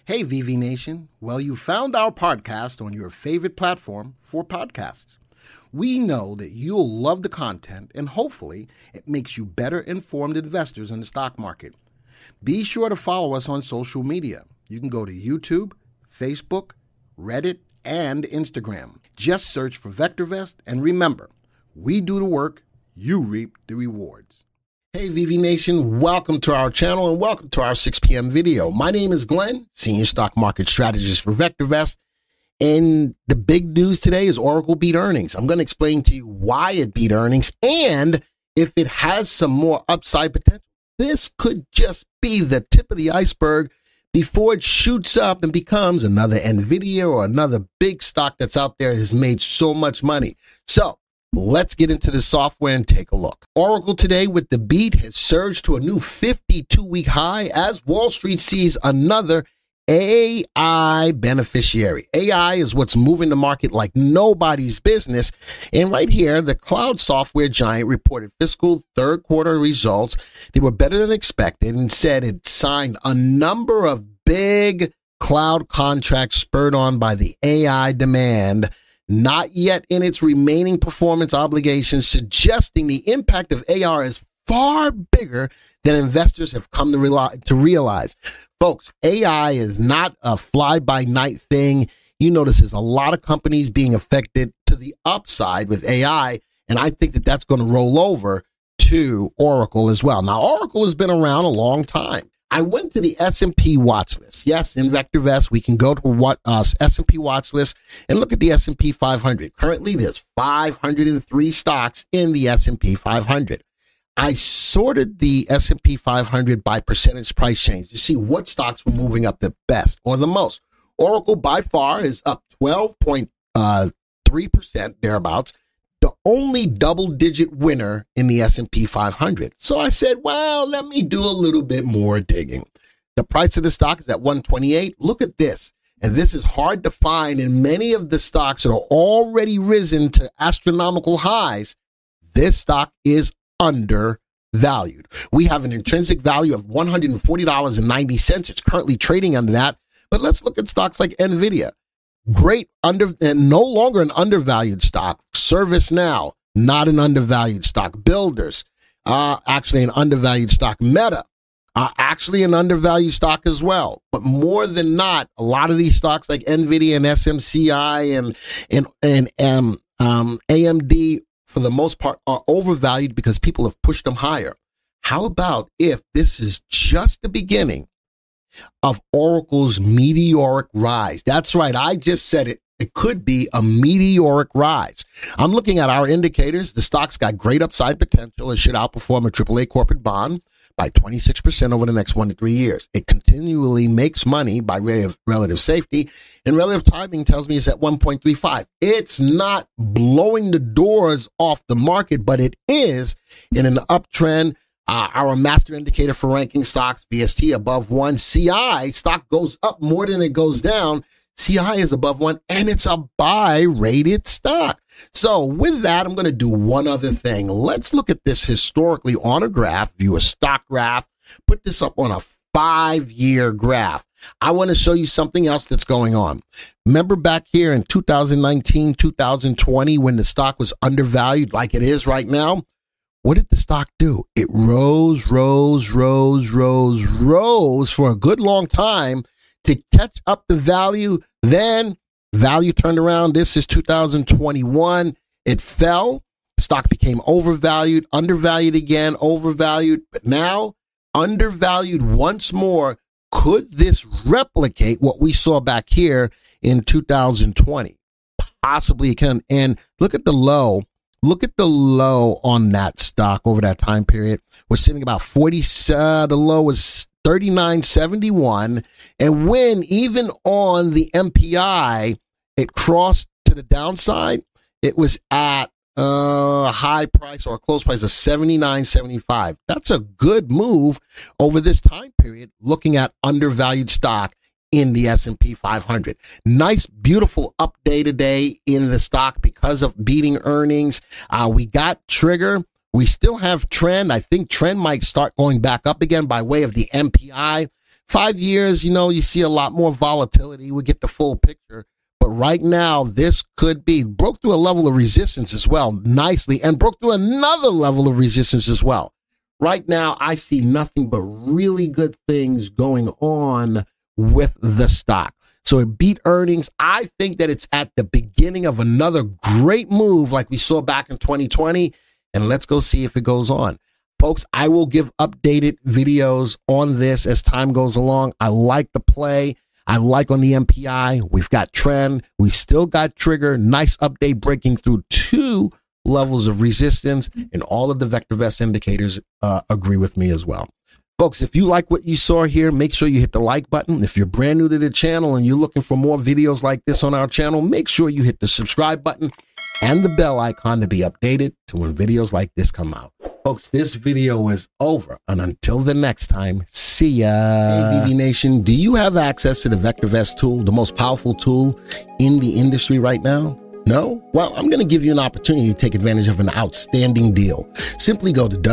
Hey, VV Nation. Well, you found our podcast on your favorite platform for podcasts. We know that you'll love the content and hopefully it makes you better informed investors in the stock market. Be sure to follow us on social media. You can go to YouTube, Facebook, Reddit, and Instagram. Just search for VectorVest and remember, we do the work, you reap the rewards. Hey VV Nation, welcome to our channel and welcome to our 6 p.m. video. My name is Glenn, Senior Stock Market Strategist for VectorVest, and the big news today is Oracle beat earnings. I'm going to explain to you why it beat earnings and if it has some more upside potential. This could just be the tip of the iceberg before it shoots up and becomes another NVIDIA or another big stock that's out there that has made so much money. So let's get into the software and take a look. Oracle today with the beat has surged to a new 52-week high as Wall Street sees another AI beneficiary. AI is what's moving the market like nobody's business. And right here, the cloud software giant reported fiscal third quarter results. They were better than expected and said it signed a number of big cloud contracts spurred on by the AI demand, not yet in its remaining performance obligations, suggesting the impact of AI is far bigger than investors have come to realize. Folks, AI is not a fly-by-night thing. You notice there's a lot of companies being affected to the upside with AI, and I think that that's going to roll over to Oracle as well. Now, Oracle has been around a long time. I went to the S&P watch list. Yes, in VectorVest, we can go to S&P watch list and look at the S&P 500. Currently, there's 503 stocks in the S&P 500. I sorted the S&P 500 by percentage price change to see what stocks were moving up the best or the most. Oracle, by far, is up 12.3%, thereabouts, the only double-digit winner in the S&P 500. So I said, well, let me do a little bit more digging. The price of the stock is at 128. Look at this. And this is hard to find in many of the stocks that are already risen to astronomical highs. This stock is undervalued. We have an intrinsic value of $140.90. It's currently trading under that. But let's look at stocks like NVIDIA. Great and no longer an undervalued stock. ServiceNow, not an undervalued stock. Builders, actually an undervalued stock. Meta, actually an undervalued stock as well. But more than not, a lot of these stocks like NVIDIA and SMCI and AMD, for the most part, are overvalued because people have pushed them higher. How about if this is just the beginning of Oracle's meteoric rise? That's right. I just said it. It could be a meteoric rise. I'm looking at our indicators. The stock's got great upside potential. It should outperform a AAA corporate bond by 26% over the next 1 to 3 years. It continually makes money by way of relative safety, and relative timing tells me it's at 1.35. It's not blowing the doors off the market, but it is in an uptrend. Our master indicator for ranking stocks, VST, above 1. CI, stock goes up more than it goes down. CI is above 1, and it's a buy-rated stock. So with that, I'm going to do one other thing. Let's look at this historically on a graph, view a stock graph, put this up on a 5-year graph. I want to show you something else that's going on. Remember back here in 2019, 2020, when the stock was undervalued like it is right now? What did the stock do? It rose for a good long time to catch up the value. Then value turned around. This is 2021. It fell. Stock became overvalued, undervalued again, overvalued, but now undervalued once more. Could this replicate what we saw back here in 2020? Possibly it can. And look at the low. Look at the low on that stock over that time period. We're sitting about 40. The low was 39.71. And when even on the MPI, it crossed to the downside, it was at a high price or a close price of 79.75. That's a good move over this time period, looking at undervalued stock in the S&P 500. Nice, beautiful up day today in the stock because of beating earnings. We got trigger. We still have trend. I think trend might start going back up again by way of the MPI. 5 years, you see a lot more volatility. We get the full picture. But right now, this could be broke through a level of resistance as well, nicely, and broke through another level of resistance as well. Right now, I see nothing but really good things going on with the stock. So it beat earnings. I think that it's at the beginning of another great move like we saw back in 2020. And let's go see if it goes on. Folks, I will give updated videos on this as time goes along. I like the play. I like on the MPI. We've got trend. We've still got trigger. Nice update breaking through 2 levels of resistance. And all of the VectorVest indicators agree with me as well. Folks, if you like what you saw here, make sure you hit the like button. If you're brand new to the channel and you're looking for more videos like this on our channel, make sure you hit the subscribe button and the bell icon to be updated to when videos like this come out. Folks, this video is over. And until the next time, see ya. Hey, VV Nation, do you have access to the VectorVest tool, the most powerful tool in the industry right now? No? Well, I'm going to give you an opportunity to take advantage of an outstanding deal. Simply go to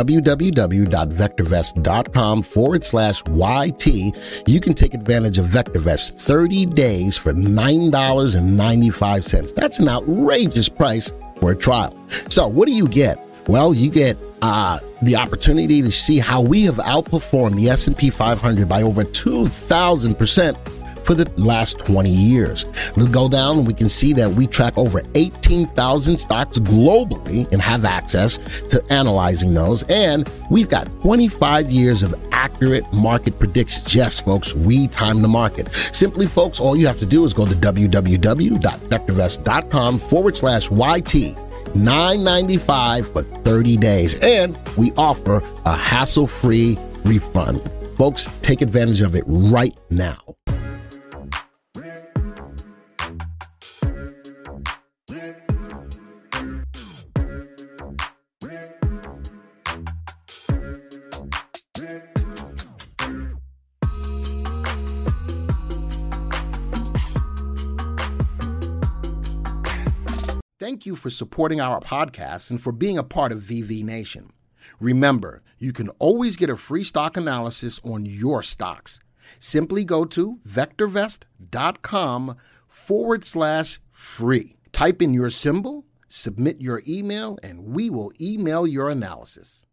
www.vectorvest.com/YT. You can take advantage of VectorVest 30 days for $9.95. That's an outrageous price for a trial. So what do you get? Well, you get the opportunity to see how we have outperformed the S&P 500 by over 2,000% for the last 20 years. We'll go down and we can see that we track over 18,000 stocks globally and have access to analyzing those. And we've got 25 years of accurate market predictions. Yes, folks, we time the market. Simply, folks, all you have to do is go to www.vectorvest.com/YT. $9.95 for 30 days. And we offer a hassle-free refund. Folks, take advantage of it right now. Thank you for supporting our podcast and for being a part of VV Nation. Remember, you can always get a free stock analysis on your stocks. Simply go to vectorvest.com/free. Type in your symbol, submit your email, and we will email your analysis.